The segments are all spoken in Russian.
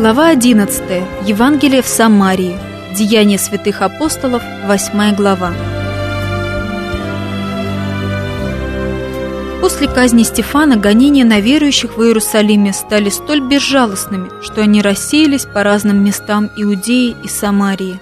Глава 11. Евангелие в Самарии. Деяния святых апостолов, 8 глава. После казни Стефана гонения на верующих в Иерусалиме стали столь безжалостными, что они рассеялись по разным местам Иудеи и Самарии.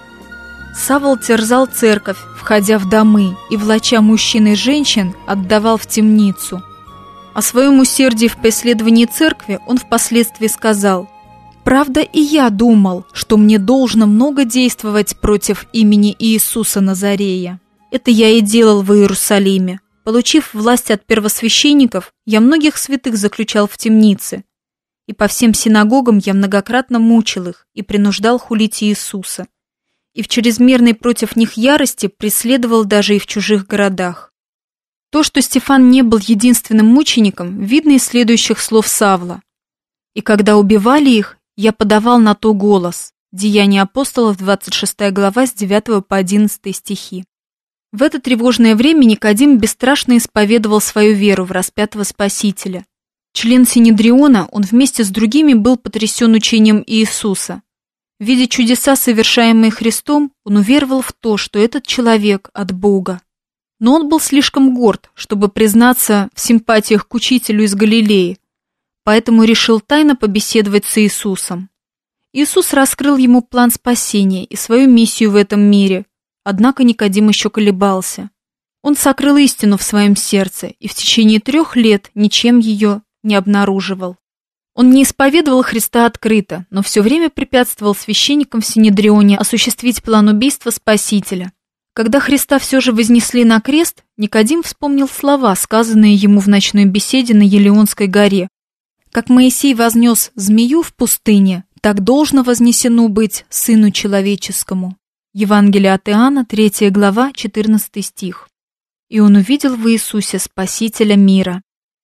Савл терзал церковь, входя в домы, и, влача мужчин и женщин, отдавал в темницу. О своем усердии в преследовании церкви он впоследствии сказал: «Правда, и я думал, что мне должно много действовать против имени Иисуса Назарея. Это я и делал в Иерусалиме. Получив власть от первосвященников, я многих святых заключал в темнице, и по всем синагогам я многократно мучил их и принуждал хулить Иисуса, и в чрезмерной против них ярости преследовал даже и в чужих городах». То, что Стефан не был единственным мучеником, видно из следующих слов Савла: «И когда убивали их, я подавал на то голос». Деяния апостолов, 26 глава, с 9 по 11 стихи. В это тревожное время Никодим бесстрашно исповедовал свою веру в распятого Спасителя. Член Синедриона, он вместе с другими был потрясен учением Иисуса. Видя чудеса, совершаемые Христом, он уверовал в то, что этот человек от Бога. Но он был слишком горд, чтобы признаться в симпатиях к учителю из Галилеи, поэтому решил тайно побеседовать с Иисусом. Иисус раскрыл ему план спасения и свою миссию в этом мире, однако Никодим еще колебался. Он сокрыл истину в своем сердце и в течение 3 лет ничем ее не обнаруживал. Он не исповедовал Христа открыто, но все время препятствовал священникам в Синедрионе осуществить план убийства Спасителя. Когда Христа все же вознесли на крест, Никодим вспомнил слова, сказанные ему в ночной беседе на Елеонской горе: «Как Моисей вознес змею в пустыне, так должно вознесено быть Сыну Человеческому». Евангелие от Иоанна, 3 глава, 14 стих. И он увидел в Иисусе Спасителя мира.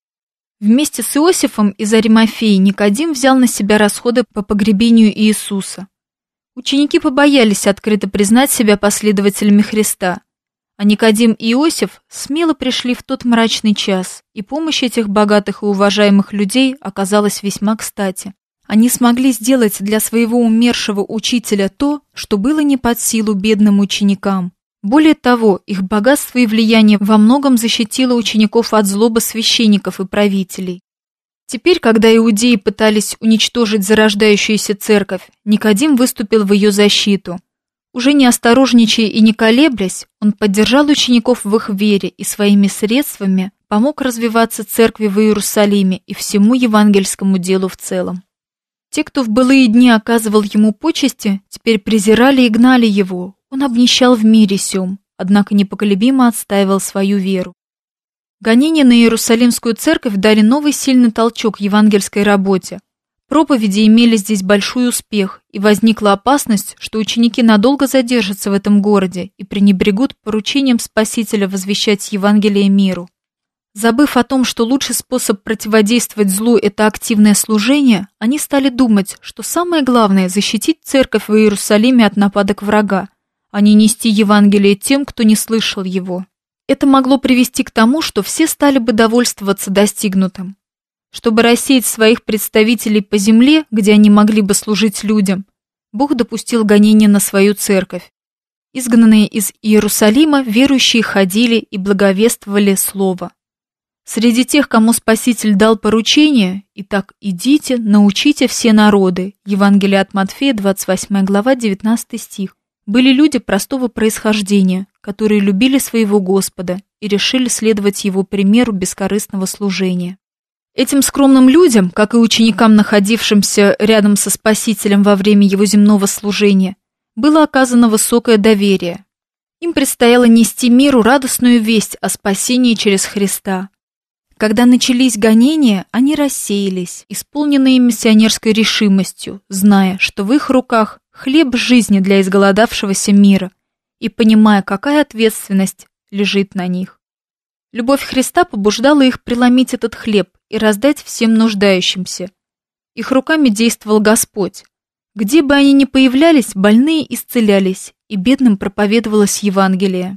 Вместе с Иосифом из Аримафеи Никодим взял на себя расходы по погребению Иисуса. Ученики побоялись открыто признать себя последователями Христа, а Никодим и Иосиф смело пришли в тот мрачный час, и помощь этих богатых и уважаемых людей оказалась весьма кстати. Они смогли сделать для своего умершего учителя то, что было не под силу бедным ученикам. Более того, их богатство и влияние во многом защитило учеников от злобы священников и правителей. Теперь, когда иудеи пытались уничтожить зарождающуюся церковь, Никодим выступил в ее защиту. Уже не осторожничая и не колеблясь, он поддержал учеников в их вере и своими средствами помог развиваться церкви в Иерусалиме и всему евангельскому делу в целом. Те, кто в былые дни оказывал ему почести, теперь презирали и гнали его. Он обнищал в мире сём, однако непоколебимо отстаивал свою веру. Гонения на Иерусалимскую церковь дали новый сильный толчок евангельской работе. Проповеди имели здесь большой успех, и возникла опасность, что ученики надолго задержатся в этом городе и пренебрегут поручением Спасителя возвещать Евангелие миру. Забыв о том, что лучший способ противодействовать злу – это активное служение, они стали думать, что самое главное – защитить церковь в Иерусалиме от нападок врага, а не нести Евангелие тем, кто не слышал его. Это могло привести к тому, что все стали бы довольствоваться достигнутым. Чтобы рассеять своих представителей по земле, где они могли бы служить людям, Бог допустил гонения на свою церковь. Изгнанные из Иерусалима верующие ходили и благовествовали Слово. Среди тех, кому Спаситель дал поручение: «Итак, идите, научите все народы», Евангелие от Матфея, 28 глава, 19 стих, были люди простого происхождения, которые любили своего Господа и решили следовать Его примеру бескорыстного служения. Этим скромным людям, как и ученикам, находившимся рядом со Спасителем во время его земного служения, было оказано высокое доверие. Им предстояло нести миру радостную весть о спасении через Христа. Когда начались гонения, они рассеялись, исполненные миссионерской решимостью, зная, что в их руках хлеб жизни для изголодавшегося мира, и понимая, какая ответственность лежит на них. Любовь Христа побуждала их преломить этот хлеб и раздать всем нуждающимся. Их руками действовал Господь. Где бы они ни появлялись, больные исцелялись, и бедным проповедовалось Евангелие.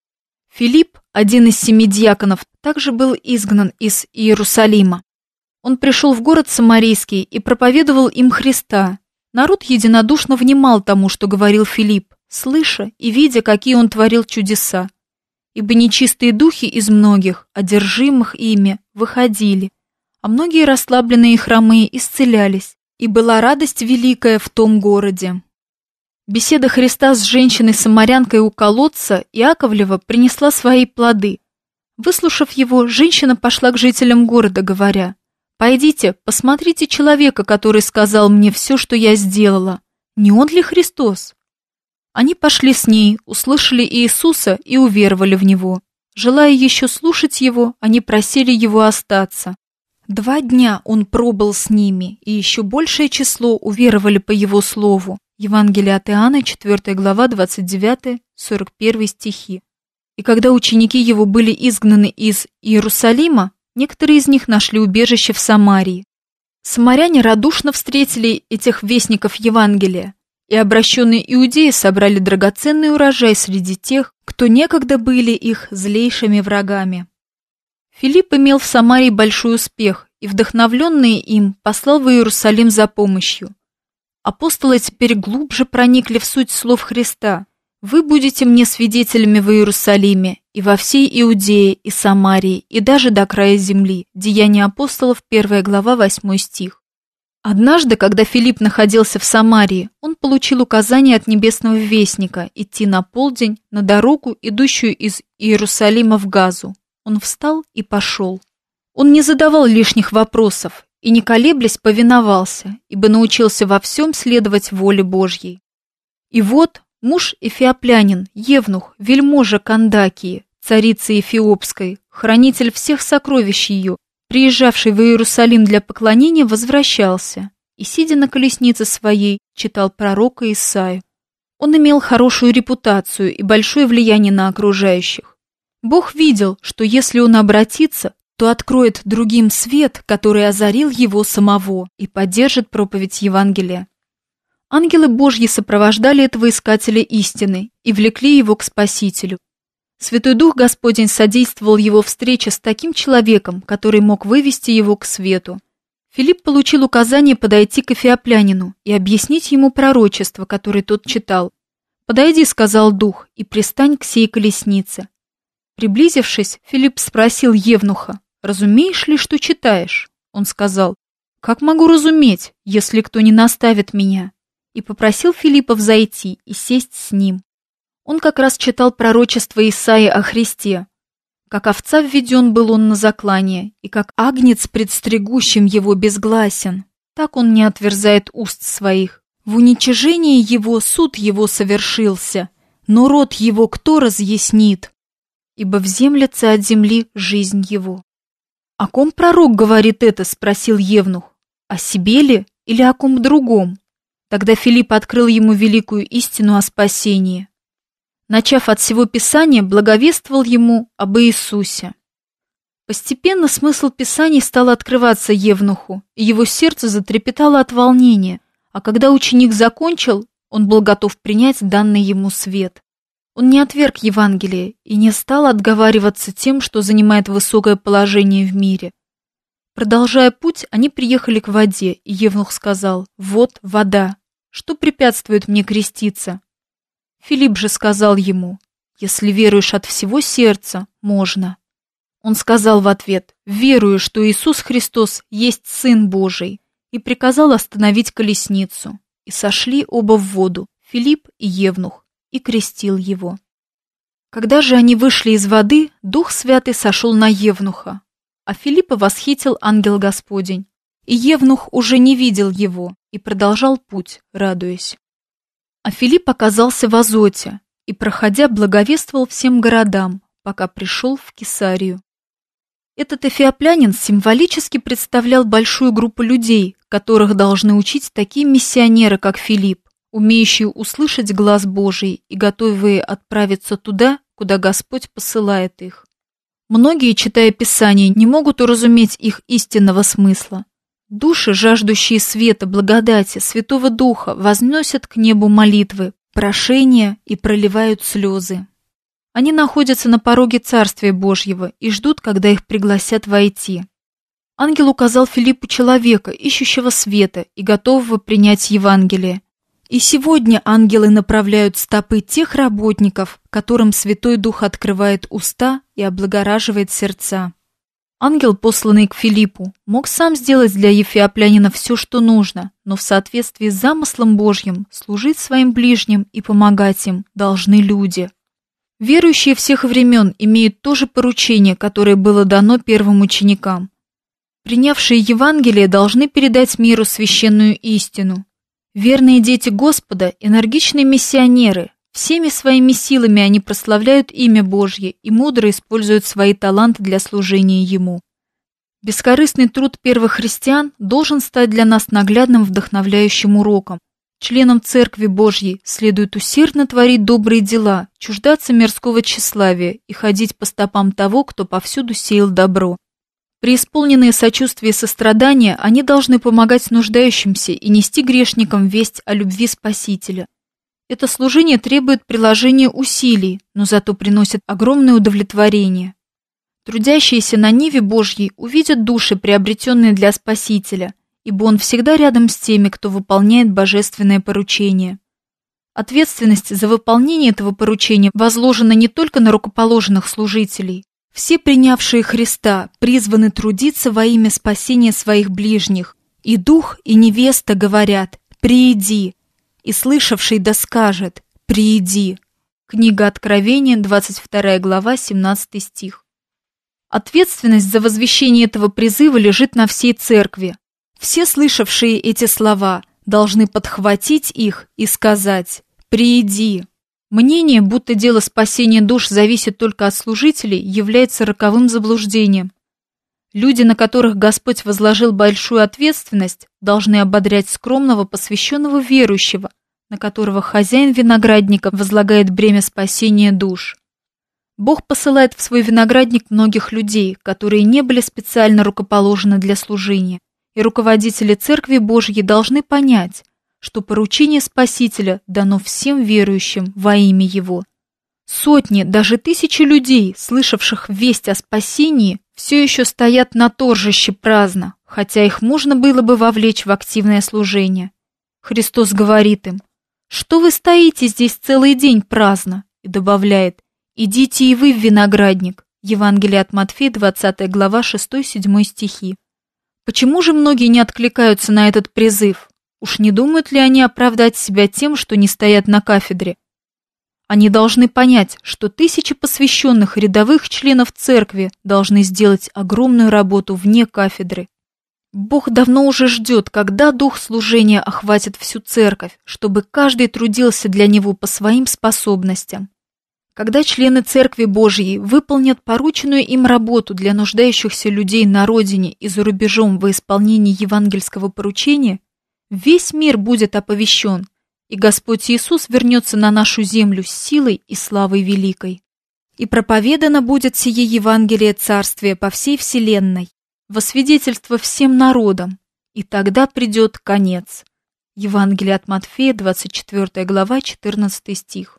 Филипп, один из 7 диаконов, также был изгнан из Иерусалима. Он пришел в город Самарийский и проповедовал им Христа, Народ единодушно внимал тому, что говорил Филипп, слыша и видя, какие он творил чудеса. Ибо нечистые духи из многих, одержимых ими, выходили, а многие расслабленные и хромые исцелялись, и была радость великая в том городе. Беседа Христа с женщиной-самарянкой у колодца Иаковлева принесла свои плоды. Выслушав его, женщина пошла к жителям города, говоря: «Пойдите, посмотрите человека, который сказал мне все, что я сделала. Не он ли Христос?» Они пошли с ней, услышали Иисуса и уверовали в Него. Желая еще слушать Его, они просили Его остаться. 2 дня Он пробыл с ними, и еще большее число уверовали по Его слову. Евангелие от Иоанна, 4 глава, 29-41 стихи. И когда ученики Его были изгнаны из Иерусалима, некоторые из них нашли убежище в Самарии. Самаряне радушно встретили этих вестников Евангелия, и обращенные иудеи собрали драгоценный урожай среди тех, кто некогда были их злейшими врагами. Филипп имел в Самарии большой успех, и, вдохновленный им, послал в Иерусалим за помощью. Апостолы теперь глубже проникли в суть слов Христа: «Вы будете мне свидетелями в Иерусалиме, и во всей Иудее, и Самарии, и даже до края земли». Деяния апостолов, 1 глава, 8 стих. Однажды, когда Филипп находился в Самарии, он получил указание от небесного вестника идти на полдень на дорогу, идущую из Иерусалима в Газу. Он встал и пошел. Он не задавал лишних вопросов и, не колеблясь, повиновался, ибо научился во всем следовать воле Божьей. И вот муж эфиоплянин, евнух, вельможа Кандакии, царицы Эфиопской, хранитель всех сокровищ ее, приезжавший в Иерусалим для поклонения, возвращался и, сидя на колеснице своей, читал пророка Исаию. Он имел хорошую репутацию и большое влияние на окружающих. Бог видел, что если он обратится, то откроет другим свет, который озарил его самого, и поддержит проповедь Евангелия. Ангелы Божьи сопровождали этого искателя истины и влекли его к Спасителю. Святой Дух Господень содействовал его встрече с таким человеком, который мог вывести его к свету. Филипп получил указание подойти к эфиоплянину и объяснить ему пророчество, которое тот читал. «Подойди», — сказал Дух, — «и пристань к сей колеснице». Приблизившись, Филипп спросил евнуха: «Разумеешь ли, что читаешь?» Он сказал: «Как могу разуметь, если кто не наставит меня?» И попросил Филиппа взойти и сесть с ним. Он как раз читал пророчество Исаии о Христе. Как овца введен был он на заклание, и как агнец пред стригущим его безгласен, так он не отверзает уст своих. В уничижении его суд его совершился, но род его кто разъяснит? Ибо вземлется от земли жизнь его. «О ком пророк говорит это?» — спросил евнух. «О себе ли или о ком другом?» Тогда Филипп открыл ему великую истину о спасении. Начав от всего Писания, благовествовал ему об Иисусе. Постепенно смысл Писаний стал открываться евнуху, и его сердце затрепетало от волнения, а когда ученик закончил, он был готов принять данный ему свет. Он не отверг Евангелие и не стал отговариваться тем, что занимает высокое положение в мире. Продолжая путь, они приехали к воде, и евнух сказал: «Вот вода. Что препятствует мне креститься?» Филипп же сказал ему: «Если веруешь от всего сердца, можно». Он сказал в ответ: «Верую, что Иисус Христос есть Сын Божий», и приказал остановить колесницу. И сошли оба в воду, Филипп и евнух, и крестил его. Когда же они вышли из воды, Дух Святый сошел на евнуха, а Филиппа восхитил ангел Господень. И евнух уже не видел его и продолжал путь, радуясь. А Филипп оказался в Азоте и, проходя, благовествовал всем городам, пока пришел в Кесарию. Этот эфиоплянин символически представлял большую группу людей, которых должны учить такие миссионеры, как Филипп, умеющие услышать глас Божий и готовые отправиться туда, куда Господь посылает их. Многие, читая Писание, не могут уразуметь их истинного смысла. Души, жаждущие света, благодати, Святого Духа, возносят к небу молитвы, прошения и проливают слезы. Они находятся на пороге Царствия Божьего и ждут, когда их пригласят войти. Ангел указал Филиппу человека, ищущего света и готового принять Евангелие. И сегодня ангелы направляют стопы тех работников, которым Святой Дух открывает уста и облагораживает сердца. Ангел, посланный к Филиппу, мог сам сделать для ефиоплянина все, что нужно, но в соответствии с замыслом Божьим служить своим ближним и помогать им должны люди. Верующие всех времен имеют то же поручение, которое было дано первым ученикам. Принявшие Евангелие должны передать миру священную истину. Верные дети Господа, энергичные миссионеры, всеми своими силами они прославляют имя Божье и мудро используют свои таланты для служения Ему. Бескорыстный труд первых христиан должен стать для нас наглядным вдохновляющим уроком. Членам Церкви Божьей следует усердно творить добрые дела, чуждаться мирского тщеславия и ходить по стопам того, кто повсюду сеял добро. Преисполненные сочувствия и сострадания, они должны помогать нуждающимся и нести грешникам весть о любви Спасителя. Это служение требует приложения усилий, но зато приносит огромное удовлетворение. Трудящиеся на ниве Божьей увидят души, приобретенные для Спасителя, ибо Он всегда рядом с теми, кто выполняет божественное поручение. Ответственность за выполнение этого поручения возложена не только на рукоположенных служителей. Все принявшие Христа призваны трудиться во имя спасения своих ближних. И Дух, и невеста говорят: «Прииди», и слышавший да скажет: «Прииди». Книга Откровения, 22 глава, 17 стих. Ответственность за возвещение этого призыва лежит на всей Церкви. Все слышавшие эти слова должны подхватить их и сказать: «Прииди». Мнение, будто дело спасения душ зависит только от служителей, является роковым заблуждением. Люди, на которых Господь возложил большую ответственность, должны ободрять скромного, посвященного верующего, на которого хозяин виноградника возлагает бремя спасения душ. Бог посылает в свой виноградник многих людей, которые не были специально рукоположены для служения, и руководители Церкви Божьей должны понять, что поручение Спасителя дано всем верующим во имя Его. Сотни, даже тысячи людей, слышавших весть о спасении, все еще стоят на торжище праздно, хотя их можно было бы вовлечь в активное служение. Христос говорит им: «Что вы стоите здесь целый день праздно?» и добавляет: «Идите и вы в виноградник». Евангелие от Матфея, 20 глава, 6-7 стихи. Почему же многие не откликаются на этот призыв? Уж не думают ли они оправдать себя тем, что не стоят на кафедре? Они должны понять, что тысячи посвященных рядовых членов Церкви должны сделать огромную работу вне кафедры. Бог давно уже ждет, когда дух служения охватит всю Церковь, чтобы каждый трудился для Него по своим способностям. Когда члены Церкви Божьей выполнят порученную им работу для нуждающихся людей на родине и за рубежом во исполнении евангельского поручения, весь мир будет оповещен, и Господь Иисус вернется на нашу землю с силой и славой великой. И проповедано будет сие Евангелие Царствия по всей вселенной, во свидетельство всем народам, и тогда придет конец. Евангелие от Матфея, 24 глава, 14 стих.